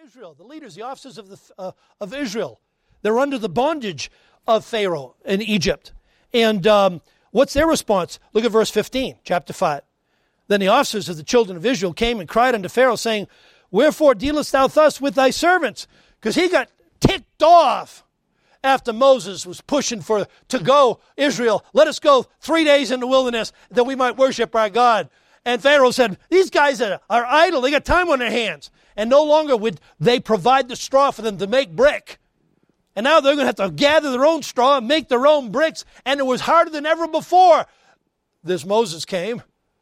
Israel, the leaders, the officers of Israel. They're under the bondage of Pharaoh in Egypt. And what's their response? Look at verse 15, chapter 5. Then the officers of the children of Israel came and cried unto Pharaoh, saying, Wherefore dealest thou thus with thy servants? Because he got ticked off after Moses was pushing to go, Israel, let us go 3 days in the wilderness that we might worship our God. And Pharaoh said, these guys are idle. They got time on their hands. And no longer would they provide the straw for them to make brick. And now they're going to have to gather their own straw and make their own bricks. And it was harder than ever before. This Moses came.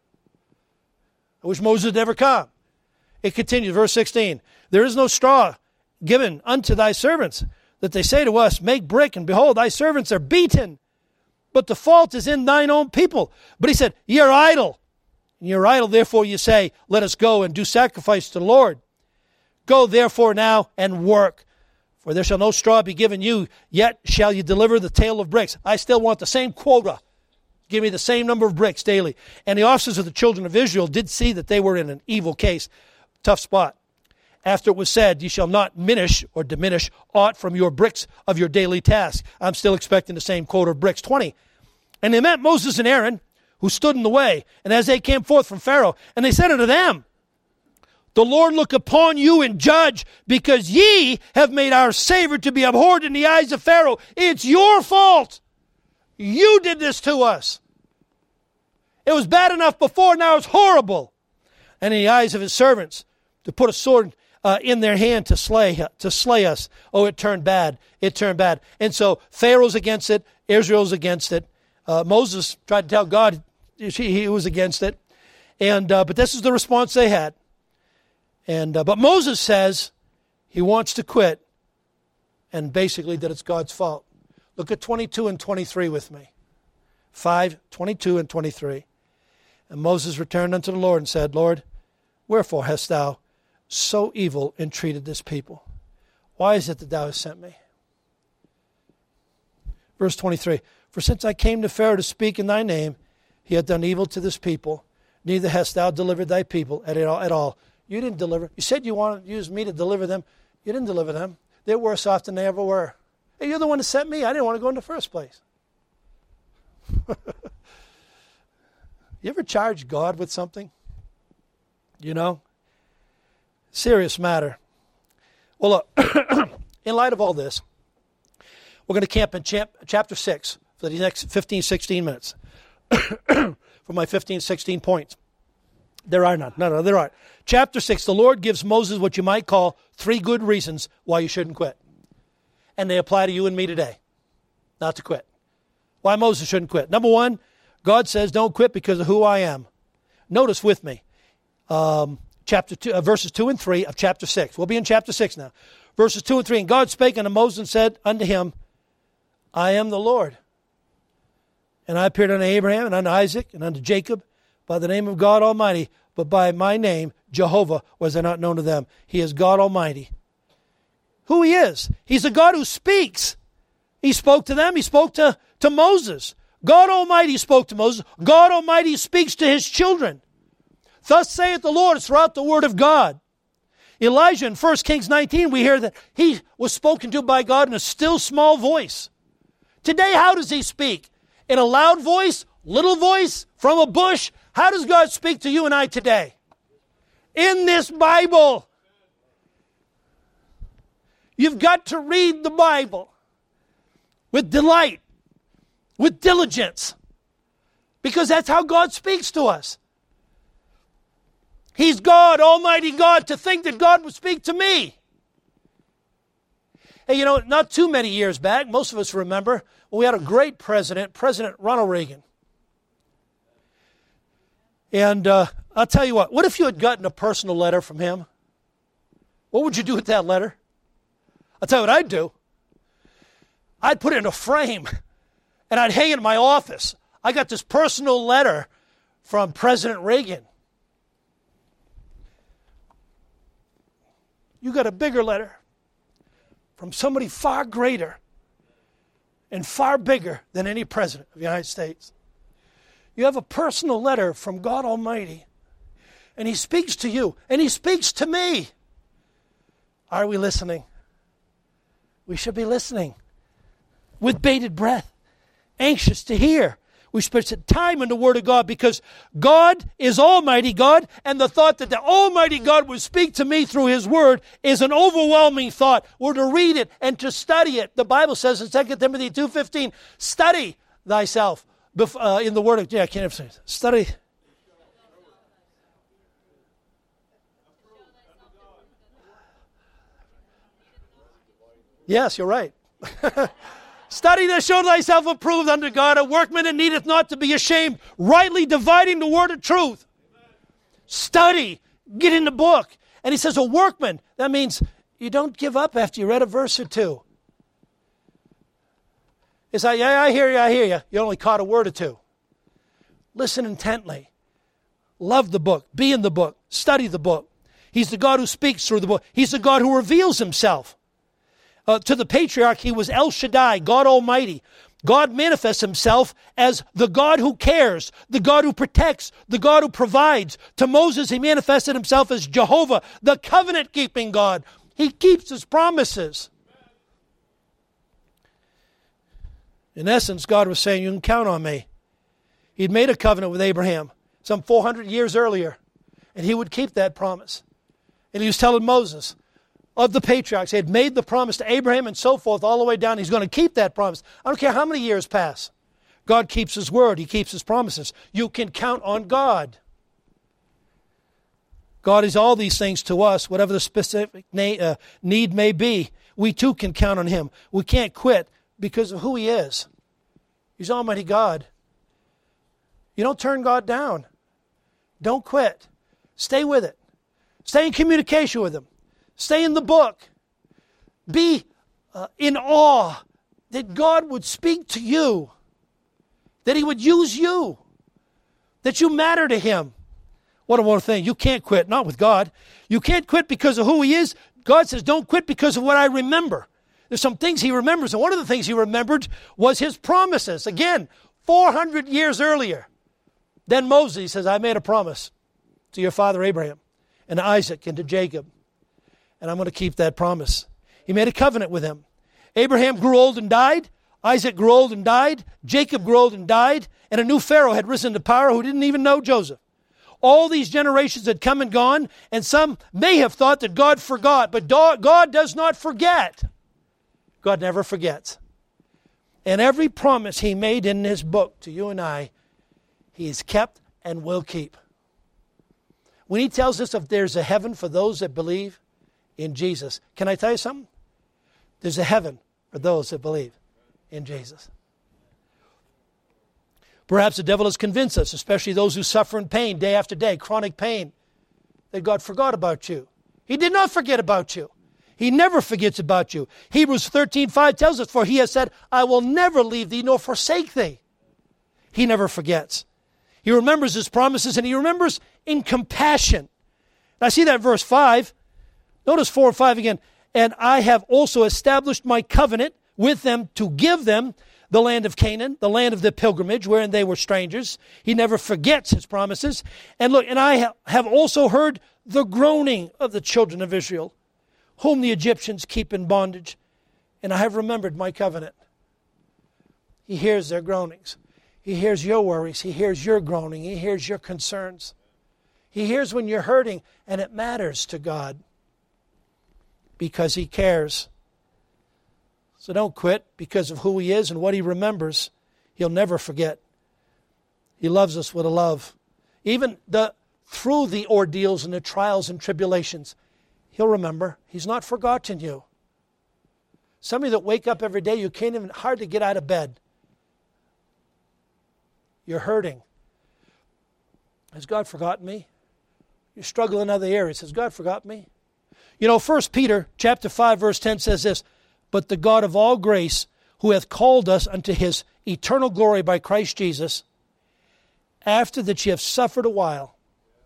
I wish Moses had never come. It continues, verse 16. There is no straw given unto thy servants, that they say to us, make brick, and behold, thy servants are beaten. But the fault is in thine own people. But he said, ye are idle. And ye are idle, therefore you say, let us go and do sacrifice to the Lord. Go therefore now and work. For there shall no straw be given you, yet shall you deliver the tale of bricks. I still want the same quota. Give me the same number of bricks daily. And the officers of the children of Israel did see that they were in an evil case. Tough spot. After it was said, ye shall not diminish aught from your bricks of your daily task. I'm still expecting the same quota of bricks. 20. And they met Moses and Aaron, who stood in the way, and as they came forth from Pharaoh, and they said unto them, the Lord look upon you and judge, because ye have made our Savior to be abhorred in the eyes of Pharaoh. It's your fault. You did this to us. It was bad enough before, now it's horrible. And in the eyes of his servants, to put a sword in their hand to slay us. Oh, it turned bad. It turned bad. And so Pharaoh's against it. Israel's against it. Moses tried to tell God he was against it. And but this is the response they had. And but Moses says he wants to quit, and basically that it's God's fault. Look at 22 and 23 with me. 5, 22 and 23. And Moses returned unto the Lord and said, Lord, wherefore hast thou so evil entreated this people? Why is it that thou hast sent me? Verse 23. For since I came to Pharaoh to speak in thy name, he hath done evil to this people. Neither hast thou delivered thy people at all. You didn't deliver. You said you wanted to use me to deliver them. You didn't deliver them. They're worse off than they ever were. Hey, you're the one that sent me. I didn't want to go in the first place. You ever charge God with something? You know? Serious matter. Well, look, in light of all this, we're going to camp in chapter 6 for the next 15, 16 minutes. For my 15, 16 points. There are none. No, there aren't. Chapter 6, the Lord gives Moses what you might call 3 good reasons why you shouldn't quit. And they apply to you and me today. Not to quit. Why Moses shouldn't quit. Number 1, God says don't quit because of who I am. Notice with me, chapter 2, verses 2 and 3 of chapter 6. We'll be in chapter 6 now. Verses 2 and 3. And God spake unto Moses and said unto him, I am the Lord. And I appeared unto Abraham and unto Isaac and unto Jacob by the name of God Almighty, but by my name, Jehovah, was I not known to them. He is God Almighty. Who he is? He's a God who speaks. He spoke to them. He spoke to Moses. God Almighty spoke to Moses. God Almighty speaks to his children. Thus saith the Lord. It's throughout the word of God. Elijah in 1 Kings 19, we hear that he was spoken to by God in a still small voice. Today, how does he speak? In a loud voice? Little voice? From a bush? How does God speak to you and I today? In this Bible. You've got to read the Bible with delight, with diligence, because that's how God speaks to us. He's God, Almighty God, to think that God would speak to me. Hey, you know, not too many years back, most of us remember, we had a great president, President Ronald Reagan. And I'll tell you what if you had gotten a personal letter from him? What would you do with that letter? I'll tell you what I'd do. I'd put it in a frame, and I'd hang it in my office. I got this personal letter from President Reagan. You got a bigger letter from somebody far greater and far bigger than any president of the United States. You have a personal letter from God Almighty, and he speaks to you, and he speaks to me. Are we listening? We should be listening with bated breath, anxious to hear. We spend time in the Word of God because God is Almighty God, and the thought that the Almighty God would speak to me through His Word is an overwhelming thought. We're to read it and to study it. The Bible says in 2 Timothy 2:15, study thyself in the Word of... Yeah, I can't ever say it. Study... Yes, you're right. Study to show thyself approved unto God, a workman that needeth not to be ashamed, rightly dividing the word of truth. Study. Get in the book. And he says a workman. That means you don't give up after you read a verse or two. It's like, yeah, I hear you. You only caught a word or two. Listen intently. Love the book. Be in the book. Study the book. He's the God who speaks through the book. He's the God who reveals Himself. To the patriarch, He was El Shaddai, God Almighty. God manifests Himself as the God who cares, the God who protects, the God who provides. To Moses, He manifested Himself as Jehovah, the covenant-keeping God. He keeps His promises. In essence, God was saying, you can count on me. He'd made a covenant with Abraham some 400 years earlier, and He would keep that promise. And He was telling Moses, of the patriarchs, He had made the promise to Abraham and so forth all the way down. He's going to keep that promise. I don't care how many years pass. God keeps His word. He keeps His promises. You can count on God. God is all these things to us, whatever the specific need may be. We too can count on Him. We can't quit because of who He is. He's Almighty God. You don't turn God down. Don't quit. Stay with it. Stay in communication with Him. Stay in the book. Be in awe that God would speak to you, that He would use you, that you matter to Him. What a wonderful thing. You can't quit, not with God. You can't quit because of who He is. God says, don't quit because of what I remember. There's some things He remembers, and one of the things He remembered was His promises. Again, 400 years earlier. Then Moses, He says, I made a promise to your father Abraham and to Isaac and to Jacob. And I'm going to keep that promise. He made a covenant with him. Abraham grew old and died. Isaac grew old and died. Jacob grew old and died. And a new Pharaoh had risen to power who didn't even know Joseph. All these generations had come and gone, and some may have thought that God forgot, but God does not forget. God never forgets. And every promise He made in His book to you and I, He has kept and will keep. When He tells us if there's a heaven for those that believe in Jesus, can I tell you something? There's a heaven for those that believe in Jesus. Perhaps the devil has convinced us, especially those who suffer in pain day after day, chronic pain, that God forgot about you. He did not forget about you. He never forgets about you. Hebrews 13:5 tells us, for He has said, I will never leave thee nor forsake thee. He never forgets. He remembers His promises, and He remembers in compassion. And I see that in verse 5. Notice 4 and 5 again. And I have also established my covenant with them to give them the land of Canaan, the land of their pilgrimage, wherein they were strangers. He never forgets His promises. And look, and I have also heard the groaning of the children of Israel, whom the Egyptians keep in bondage. And I have remembered my covenant. He hears their groanings. He hears your worries. He hears your groaning. He hears your concerns. He hears when you're hurting, and it matters to God. Because He cares. So don't quit because of who He is and what He remembers. He'll never forget. He loves us with a love. Even through the ordeals and the trials and tribulations, He'll remember. He's not forgotten you. Some of you that wake up every day, you can't even hardly get out of bed. You're hurting. Has God forgotten me? You struggle in other areas. Has God forgotten me? You know, 1 Peter chapter 5, verse 10 says this, but the God of all grace, who hath called us unto His eternal glory by Christ Jesus, after that ye have suffered a while,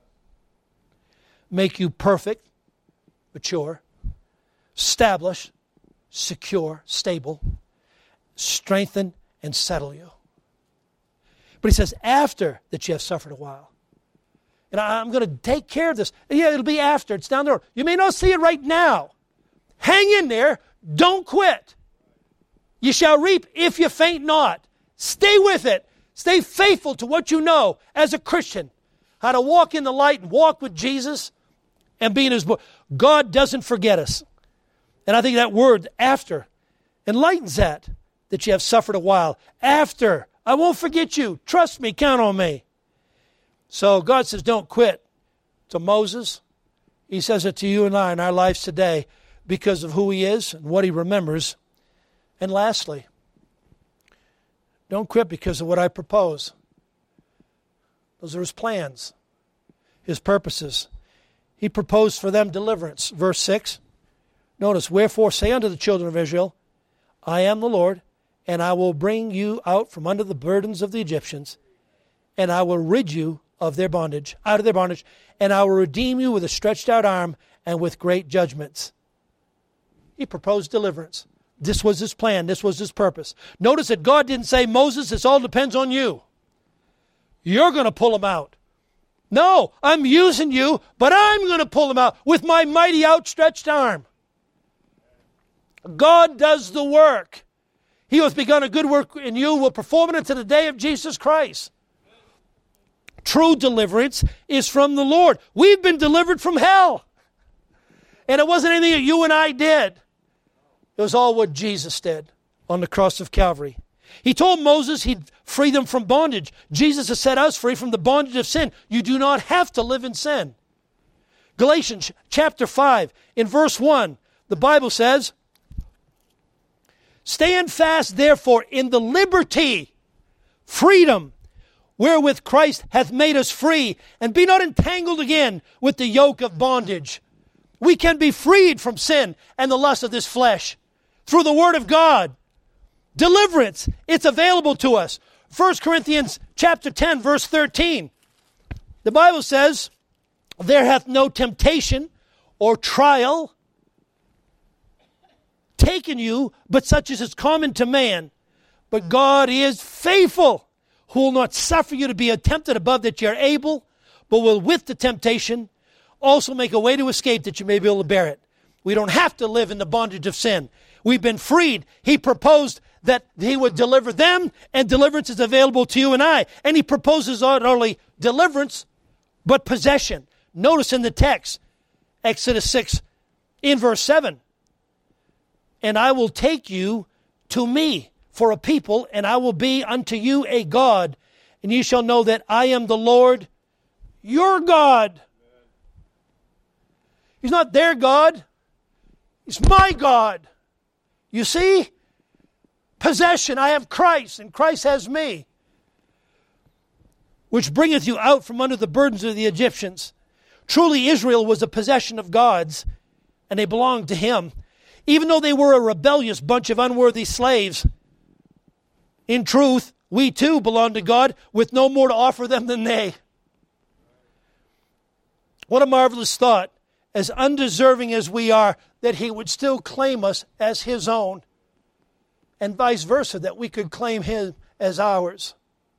make you perfect, mature, establish, secure, stable, strengthen, and settle you. But He says, after that ye have suffered a while. And I'm going to take care of this. Yeah, it'll be after. It's down the road. You may not see it right now. Hang in there. Don't quit. You shall reap if you faint not. Stay with it. Stay faithful to what you know as a Christian. How to walk in the light and walk with Jesus and be in His book. God doesn't forget us. And I think that word, after, enlightens that you have suffered a while. After, I won't forget you. Trust me, count on me. So God says, don't quit. To Moses, He says it to you and I in our lives today because of who He is and what He remembers. And lastly, don't quit because of what I propose. Those are His plans, His purposes. He proposed for them deliverance. Verse 6. Notice, wherefore say unto the children of Israel, I am the Lord, and I will bring you out from under the burdens of the Egyptians, and I will rid you of their bondage, out of their bondage, and I will redeem you with a stretched out arm and with great judgments. He proposed deliverance. This was His plan. This was His purpose. Notice that God didn't say, Moses, this all depends on you. You're going to pull them out. No, I'm using you, but I'm going to pull them out with my mighty outstretched arm. God does the work. He who hath begun a good work in you will perform it unto the day of Jesus Christ. True deliverance is from the Lord. We've been delivered from hell. And it wasn't anything that you and I did. It was all what Jesus did on the cross of Calvary. He told Moses He'd free them from bondage. Jesus has set us free from the bondage of sin. You do not have to live in sin. Galatians chapter 5, in verse 1, the Bible says, stand fast, therefore, in the liberty, freedom, wherewith Christ hath made us free, and be not entangled again with the yoke of bondage. We can be freed from sin and the lust of this flesh through the Word of God. Deliverance, it's available to us. 1 Corinthians chapter 10, verse 13. The Bible says, there hath no temptation or trial taken you, but such as is common to man. But God is faithful, who will not suffer you to be tempted above that you are able, but will with the temptation also make a way to escape that you may be able to bear it. We don't have to live in the bondage of sin. We've been freed. He proposed that He would deliver them, and deliverance is available to you and I. And He proposes not only deliverance, but possession. Notice in the text, Exodus 6, in verse 7, and I will take you to me for a people, and I will be unto you a God, and ye shall know that I am the Lord your God. He's not their God. He's my God. You see? Possession. I have Christ, and Christ has me. Which bringeth you out from under the burdens of the Egyptians. Truly Israel was a possession of God's, and they belonged to Him. Even though they were a rebellious bunch of unworthy slaves, in truth, we too belong to God with no more to offer them than they. What a marvelous thought, as undeserving as we are, that He would still claim us as His own, and vice versa, that we could claim Him as ours.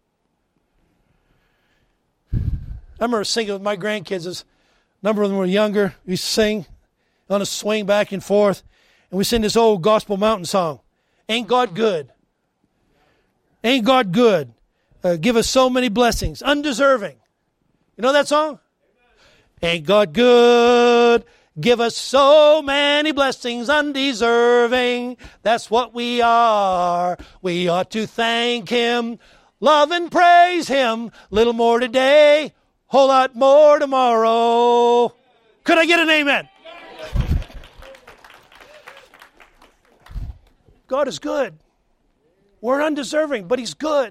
I remember singing with my grandkids as a number of them were younger. We used to sing on a swing back and forth, and we sing this old gospel mountain song, Ain't God Good? Ain't God good? Give us so many blessings, undeserving. You know that song? Ain't God good? Give us so many blessings, undeserving. That's what we are. We ought to thank Him, love and praise Him. Little more today, whole lot more tomorrow. Could I get an amen? God is good. We're undeserving, but He's good.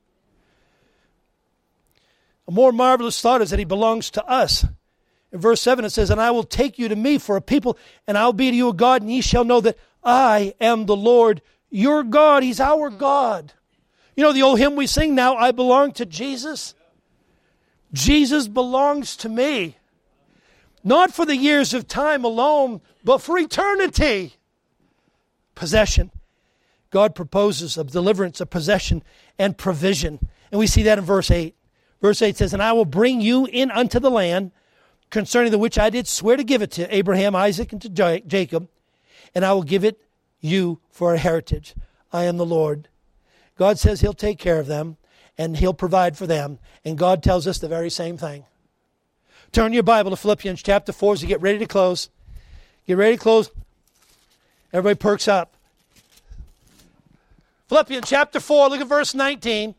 A more marvelous thought is that He belongs to us. In verse 7 it says, and I will take you to me for a people, and I'll be to you a God, and ye shall know that I am the Lord your God. He's our God. You know the old hymn we sing now, I belong to Jesus? Jesus belongs to me. Not for the years of time alone, but for eternity. Possession. God proposes of deliverance, of possession, and provision. And we see that in verse 8. Verse 8 says, and I will bring you in unto the land, concerning the which I did swear to give it to Abraham, Isaac, and to Jacob, and I will give it you for a heritage. I am the Lord. God says He'll take care of them, and He'll provide for them. And God tells us the very same thing. Turn your Bible to Philippians chapter 4 as you get ready to close. Get ready to close. Everybody perks up. Philippians chapter 4, look at verse 19.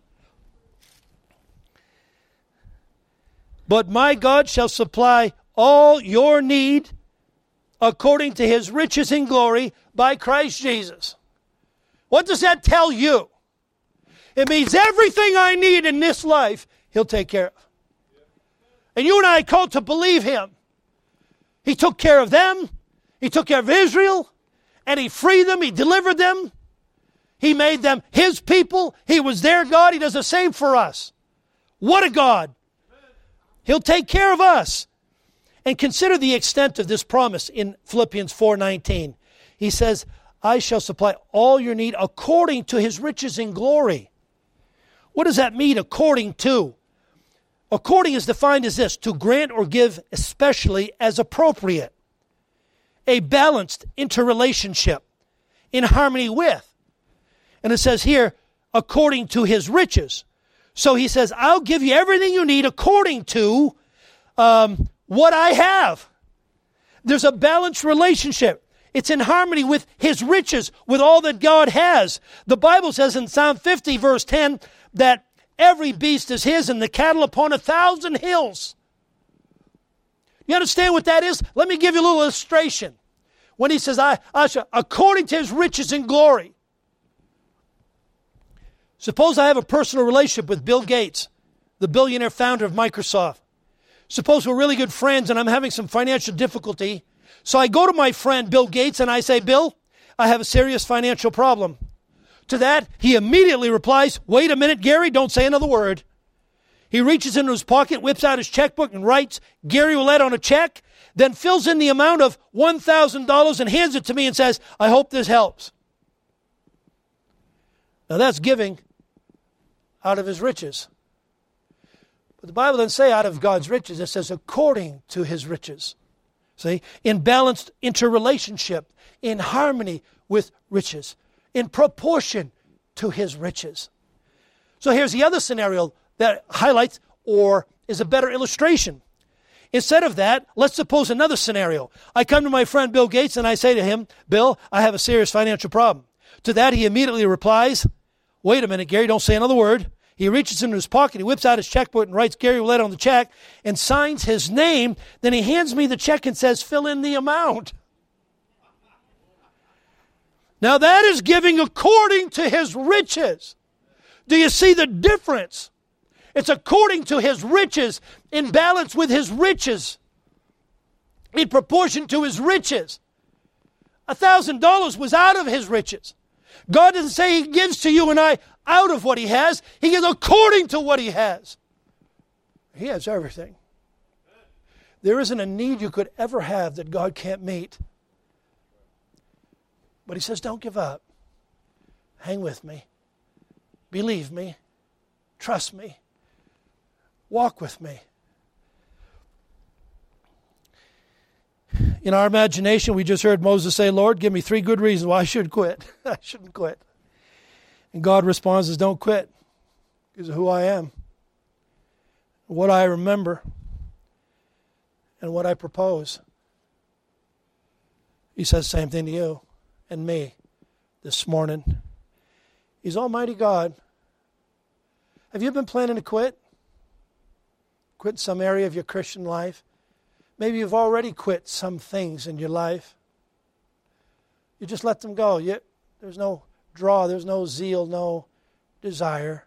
But my God shall supply all your need according to His riches in glory by Christ Jesus. What does that tell you? It means everything I need in this life, He'll take care of. And you and I are called to believe Him. He took care of them. He took care of Israel. And He freed them. He delivered them. He made them His people. He was their God. He does the same for us. What a God. He'll take care of us. And consider the extent of this promise in Philippians 4:19. He says, I shall supply all your need according to His riches in glory. What does that mean, according to? According is defined as this: to grant or give especially as appropriate. A balanced interrelationship in harmony with. And it says here, according to His riches. So He says, I'll give you everything you need according to what I have. There's a balanced relationship. It's in harmony with His riches, with all that God has. The Bible says in Psalm 50, verse 10, that every beast is His and the cattle upon 1,000 hills. You understand what that is? Let me give you a little illustration. When He says, I shall, according to His riches in glory. Suppose I have a personal relationship with Bill Gates, the billionaire founder of Microsoft. Suppose we're really good friends and I'm having some financial difficulty. So I go to my friend Bill Gates and I say, Bill, I have a serious financial problem. To that, he immediately replies, wait a minute, Gary, don't say another word. He reaches into his pocket, whips out his checkbook and writes Gary Willett on a check, then fills in the amount of $1,000 and hands it to me and says, I hope this helps. Now that's giving out of His riches. But the Bible doesn't say out of God's riches. It says according to His riches. See? In balanced interrelationship, in harmony with riches, in proportion to His riches. So here's the other scenario that highlights or is a better illustration. Instead of that, let's suppose another scenario. I come to my friend Bill Gates and I say to him, Bill, I have a serious financial problem. To that, he immediately replies, wait a minute, Gary, don't say another word. He reaches into his pocket, he whips out his checkbook and writes Gary Willett on the check and signs his name. Then he hands me the check and says, fill in the amount. Now that is giving according to His riches. Do you see the difference? It's according to His riches, in balance with His riches, in proportion to His riches. $1,000 was out of His riches. God doesn't say He gives to you and I out of what He has. He gives according to what He has. He has everything. There isn't a need you could ever have that God can't meet. But He says, don't give up. Hang with me. Believe me. Trust me. Walk with me. In our imagination, we just heard Moses say, Lord, give me 3 good reasons why I should quit. I shouldn't quit. And God responds as, don't quit because of who I am, what I remember, and what I propose. He says the same thing to you and me this morning. He's Almighty God. Have you been planning to quit? Quit some area of your Christian life? Maybe you've already quit some things in your life. You just let them go. There's no draw, there's no zeal, no desire.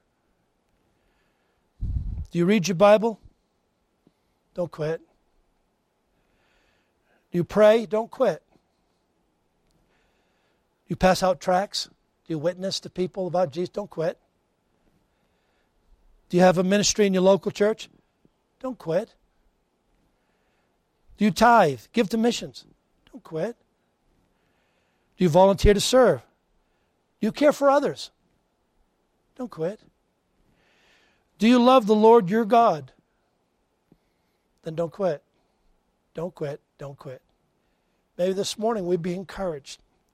Do you read your Bible? Don't quit. Do you pray? Don't quit. Do you pass out tracts? Do you witness to people about Jesus? Don't quit. Do you have a ministry in your local church? Don't quit. Do you tithe? Give to missions? Don't quit. Do you volunteer to serve? Do you care for others? Don't quit. Do you love the Lord your God? Then don't quit. Don't quit. Don't quit. Maybe this morning we'd be encouraged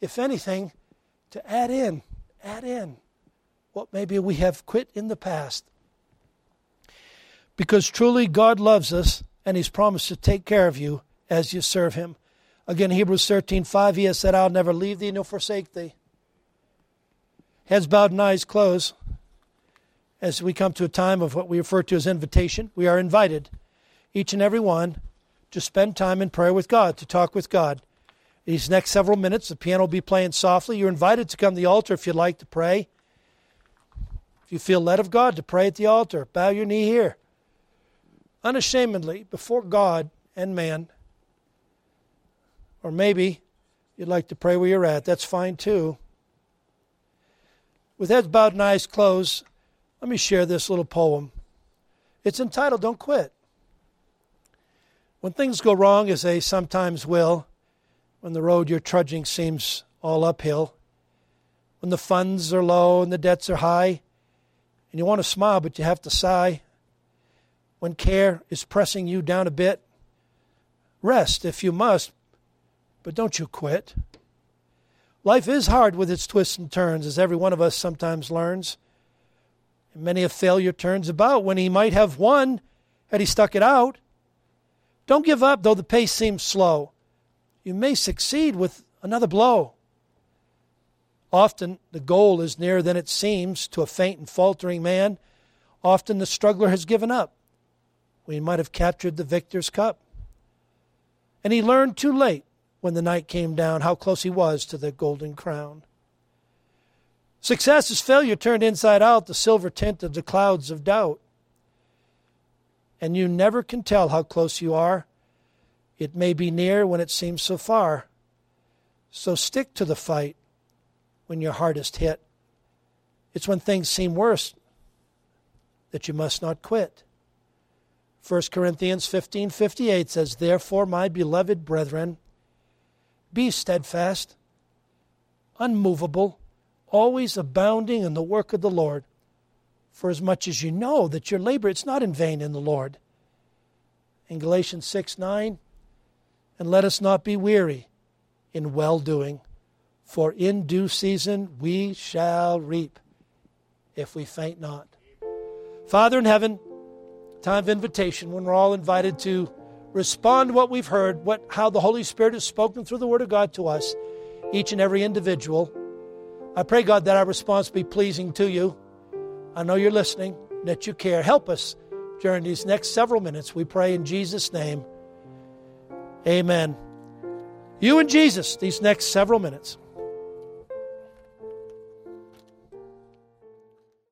if anything, to add in what maybe we have quit in the past. Because truly God loves us, and He's promised to take care of you as you serve Him. Again, Hebrews 13:5, He has said, I'll never leave thee nor forsake thee. Heads bowed and eyes closed. As we come to a time of what we refer to as invitation, we are invited, each and every one, to spend time in prayer with God, to talk with God. These next several minutes, the piano will be playing softly. You're invited to come to the altar if you'd like to pray. If you feel led of God to pray at the altar, bow your knee here. Unashamedly, before God and man. Or maybe you'd like to pray where you're at. That's fine too. With heads bowed and eyes closed, let me share this little poem. It's entitled, Don't Quit. When things go wrong, as they sometimes will, when the road you're trudging seems all uphill, when the funds are low and the debts are high, and you want to smile but you have to sigh, when care is pressing you down a bit, rest if you must, but don't you quit. Life is hard with its twists and turns, as every one of us sometimes learns. And many a failure turns about when he might have won had he stuck it out. Don't give up, though the pace seems slow. You may succeed with another blow. Often the goal is nearer than it seems to a faint and faltering man. Often the struggler has given up when he might have captured the victor's cup. And he learned too late when the night came down how close he was to the golden crown. Success is failure turned inside out, the silver tint of the clouds of doubt. And you never can tell how close you are. It may be near when it seems so far. So stick to the fight when you're hardest hit. It's when things seem worse that you must not quit. 1 Corinthians 15:58 says, Therefore, my beloved brethren, be steadfast, unmovable, always abounding in the work of the Lord, for as much as you know that your labor, it's not in vain in the Lord. In Galatians 6:9, and let us not be weary in well-doing, for in due season we shall reap if we faint not. Father in heaven, time of invitation when we're all invited to respond to what we've heard, how the Holy Spirit has spoken through the Word of God to us, each and every individual. I pray, God, that our response be pleasing to you. I know you're listening, that you care. Help us during these next several minutes. We pray in Jesus' name. Amen. You and Jesus, these next several minutes.